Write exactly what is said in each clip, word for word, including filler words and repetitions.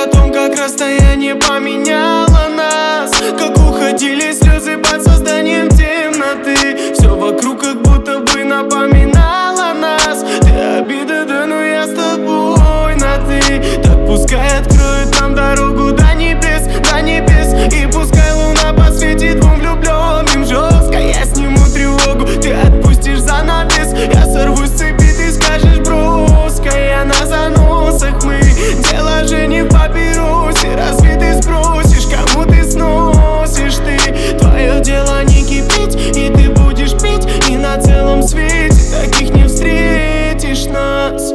о том, как расстояние поменяло нас, как уходили слезы под созданием темноты. Все вокруг как будто бы напоминало нас. Ты обида, да, но я с тобой на ты. Так пускай откроет нам дорогу до небес, до небес. И пускай луна посветит двум влюбленным жестко. Я сниму тревогу, ты отпустишь занавес. Я сорвусь с цепи, ты скажешь броско. Я на заносах, мы дело же не в папиросе. Разве ты спросишь, кому ты сносишь ты? Твое дело не кипеть, и ты будешь пить. И на целом свете таких не встретишь нас.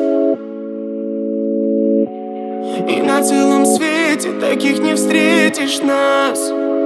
И на целом свете таких не встретишь нас.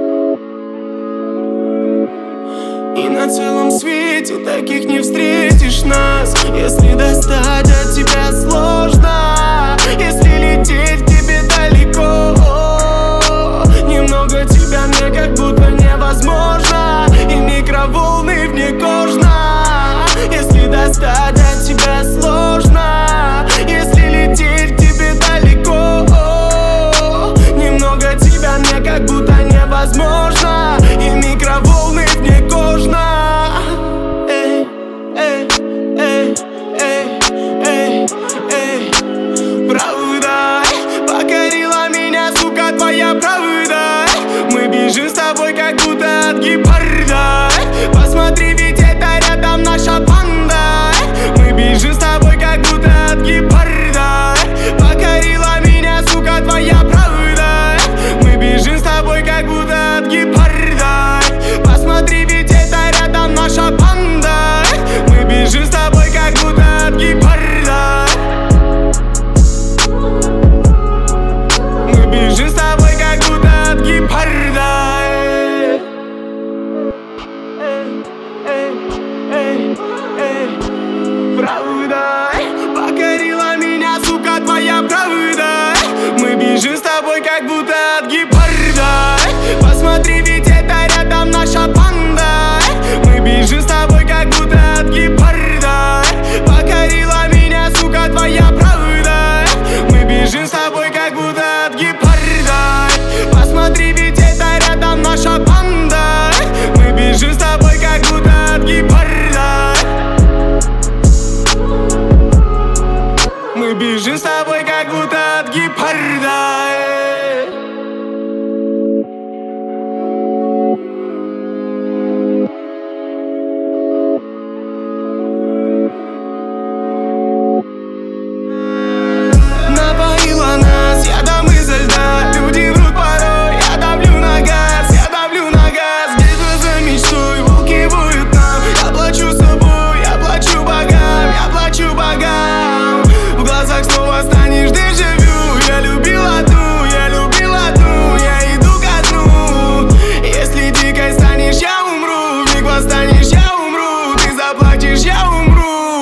И на целом свете таких не встретишь нас. Если достать от тебя сложно, если лететь к тебе далеко, немного тебя мне как будто невозможно. И микроволны вне кожно. Если достать от тебя сложно, если лететь к тебе далеко, немного тебя мне как будто невозможно. И микроволны вне кожно. Эй, эй, эй, эй, эй, эй. Правда покорила меня, сука, твоя правда. Мы бежим с тобой как будто от гепарда. Посмотри, ведь это рядом наша банда. Мы бежим с тобой как будто от гепарда. Покорила меня, сука, твоя правда. Мы бежим с тобой как будто от гепарда. Посмотри, ведь это рядом наша банда. Мы бежим с тобой как будто от гепарда. Мы бежим с тобой как будто от гепарда. Правда покорила меня, сука, твоя правда. Мы бежим с тобой как будто от гепарда. Посмотри, ведь это рядом наша банда. Мы бежим с тобой как будто от гепарда. Покорила меня, сука, твоя правда. Мы бежим с тобой как будто от гепарда. Посмотри, ведь это рядом наша банда. Мы бежим с тобой как будто от гепарда. Мы бежим с тобой как будто от гепарда. Напоила нас ядом изо льда. Люди врут порой, я давлю на газ. Я давлю на газ, где-то за мечтой волки воют нам. Я плачу собой, я плачу богам, я плачу богам. В глазах снова станешь дежавю. Я любил одну, я любил одну. Я иду ко дну. Если дикой станешь, я умру. Вмиг восстанешь, я умру. Ты заплачешь, я умру.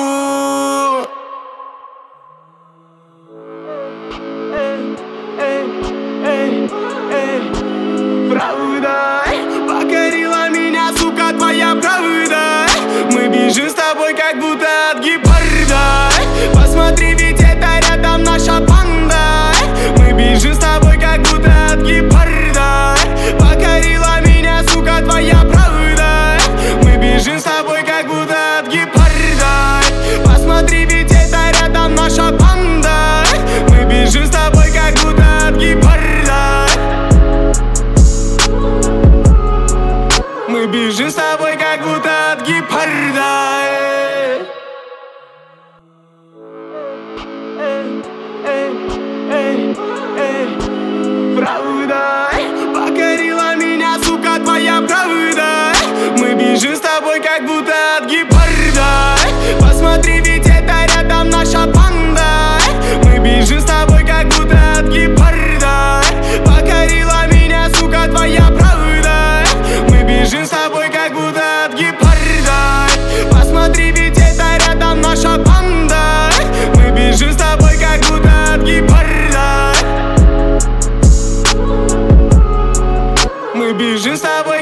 Правда покорила меня, сука, твоя правда. Мы бежим с тобой как будто от гепарда. Посмотри, ведь это рядом наша банда. Мы бежим с тобой как будто от гепарда. Покорила меня, сука, твоя правда. Мы бежим с тобой как будто от гепарда. Посмотри, ведь это рядом наша банда. Мы бежим с тобой как будто от гепарда. Мы бежим с тобой как будто от гепарда. Правда покорила меня, сука, твоя правда. Мы бежим с тобой как будто от гепарда. Посмотри, ведь это рядом наша банда. Мы бежим с тобой как будто от гепарда. Покорила меня, сука, твоя правда. Мы бежим с тобой как будто от гепарда. Посмотри, ведь это рядом наша банда. Мы бежим с тобой как будто от гепарда. Мы бежим с тобой